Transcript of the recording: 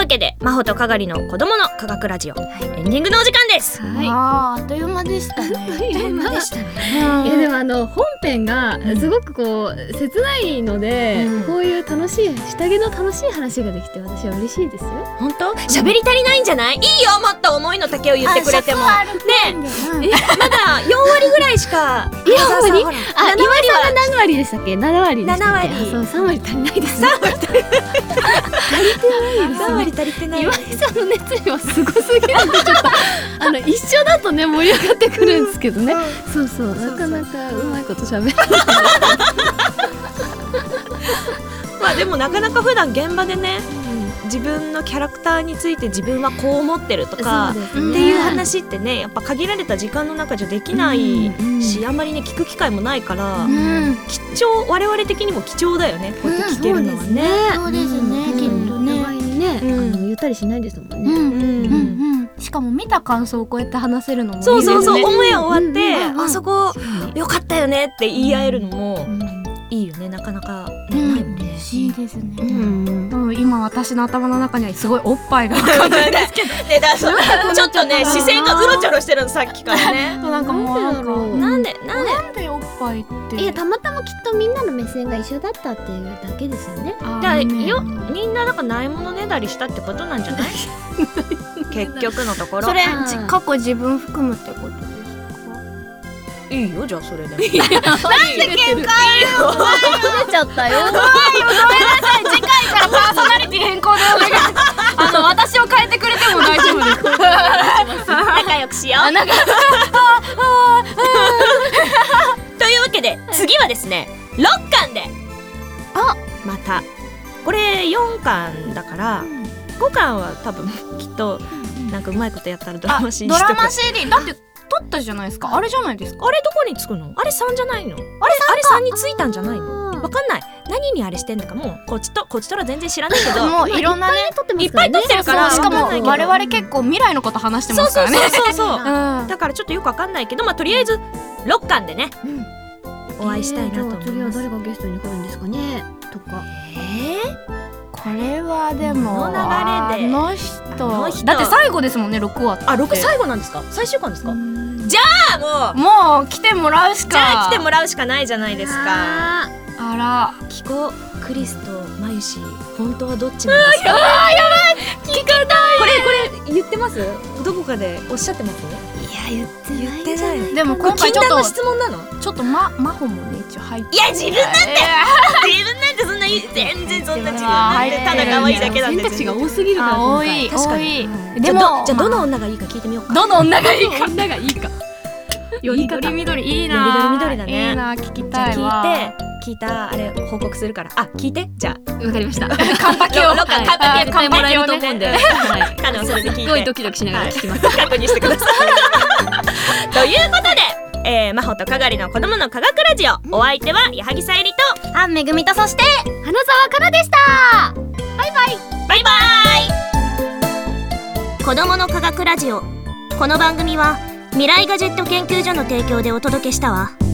けで真帆とかがりの子供の科学ラジオ、エンディングのお時間です。 あっという間でしたね。 いやでも本編がすごくこう切ないので、こういう楽しい下着の楽しい話ができて私は嬉しいですよ。 本当？喋り足りないんじゃない？いいよ、もっと思いの丈を言ってくれても。ねえ、まだ4割ぐらいしか。 4割？ 岩井さんが何割でしたっけ？7割でしたっけ ？7割。 そう、3割足りないですね。 3割足りてない。 岩井さんの熱量はすごすぎるんでちょっと一緒だとね盛り上がってくるんですけどね。そうそう、なかなかうまいこと喋る。 まあでもなかなか普段現場でね、自分のキャラクターについて自分はこう思ってるとかっていう話ってね、やっぱ限られた時間の中じゃできないし、あんまりね聞く機会もないから、貴重、我々的にも貴重だよね、こうやって聞けるのはね。 そうですね、きっとね。 お互いにね言ったりしないですもんね。 しかも見た感想をこうやって話せるのもいいですね。 そうそうそう、オンエア終わってあそこよかったよねって言い合えるのもいいよね。なかなかないもんね。 いいですね。今私の頭の中にはすごいおっぱいが浮かんでるんですけどちょっとね視線がうろちょろしてるのさっきからね。 なんかもうなんでおっぱいって。 いや、たまたまきっとみんなの目線が一緒だったっていうだけですよね。 みんななんかないものねだりしたってことなんじゃない？結局のところ。 それ過去自分含むってことですか？ いいよ、じゃあそれで。なんで喧嘩出ちゃったよ。 ごめんなさい、次回からパーソナリティ変更でお願い。私を変えてくれても大丈夫です。 仲良くしよう。というわけで次はですね、6巻でまたこれ4巻だから5巻は多分きっとなんかうまいことやったらドラマ CD とか。 ドラマ CD だって撮ったじゃないですか。あれじゃないですか。 あれどこにつくの？あれ3じゃないの？あれ3についたんじゃないの？わかんない。何にあれしてんのかもうこっちとら全然知らないけど、 もういろんなねいっぱい撮ってるから。 しかも我々結構未来のこと話してますからね。 そうだからちょっとよくわかんないけど、まあとりあえず6巻でねお会いしたいなと思います。 次は誰がゲストに来るんですかねとか。 これはでもの流れであの人だって最後ですもんね、6話って。 あ、6最後なんですか？最終巻ですか？じゃあもう来てもらうしか。 じゃあ来てもらうしかないじゃないですか。 あら、 キコ、クリスとマユシ、本当はどっちなんですか？やばい聞かない。これ言ってます？どこかでおっしゃってます？ いや、言ってない。 でも今回ちょっと質問なの？ ちょっと真帆もね一応入って。 いや、自分なんてそんな全然そんな違う。ただ可愛いだけなんで。 選択肢が多すぎるから。 多い。 確かに。 でもじゃあどの女がいいか聞いてみようか。 どの女がいいか。 緑いいな。 緑だね。 いいな、聞きたいわ。 聞いたあれ報告するから。あ、聞いて。じゃあわかりました。 カンパケをカンパケもらえると思うんで、 カノそれで聞いて。 すごいドキドキしながら聞きます。 確認してください。ということで、真帆とかがりの子供の科学ラジオ、お相手は矢作さゆりとあんめぐみと、そして花澤香菜でした。 バイバイ。子供の科学ラジオ、この番組は未来ガジェット研究所の提供でお届けしたわ。